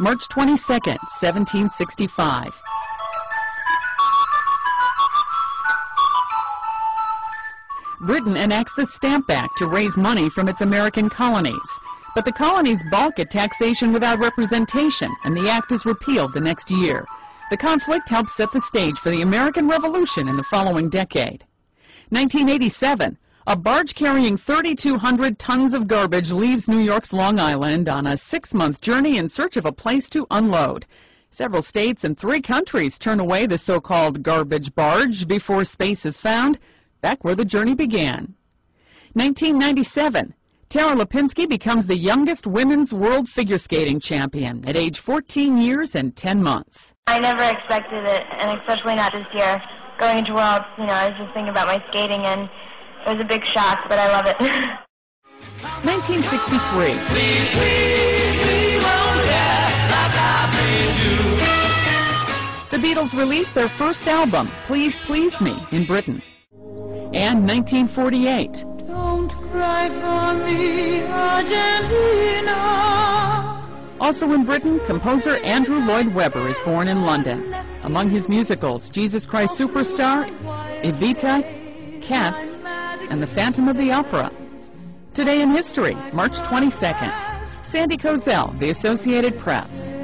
March 22nd, 1765. Britain enacts the Stamp Act to raise money from its American colonies. But the colonies balk at taxation without representation, and the act is repealed the next year. The conflict helped set the stage for the American Revolution in the following decade. 1987, a barge carrying 3,200 tons of garbage leaves New York's Long Island on a 6-month journey in search of a place to unload. Several states and 3 countries turn away the so-called garbage barge before space is found, back where the journey began. 1997, Tara Lipinski becomes the youngest women's world figure skating champion at age 14 years and 10 months. I never expected it, and especially not this year. Going into Worlds, I was just thinking about my skating, and it was a big shock, but I love it. 1963. The Beatles released their first album, Please Please Me, in Britain. And 1948. Don't cry for me, Argentina. Also in Britain, composer Andrew Lloyd Webber is born in London. Among his musicals, Jesus Christ Superstar, Evita, Cats, and The Phantom of the Opera. Today in history, March 22nd. Sandy Kozel, The Associated Press.